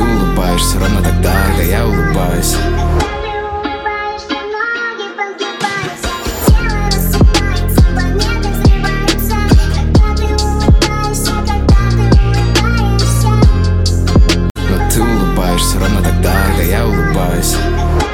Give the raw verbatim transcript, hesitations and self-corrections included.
ты улыбаешься ровно тогда, когда я улыбаюсь. Но ты улыбаешься ровно тогда, когда я улыбаюсь.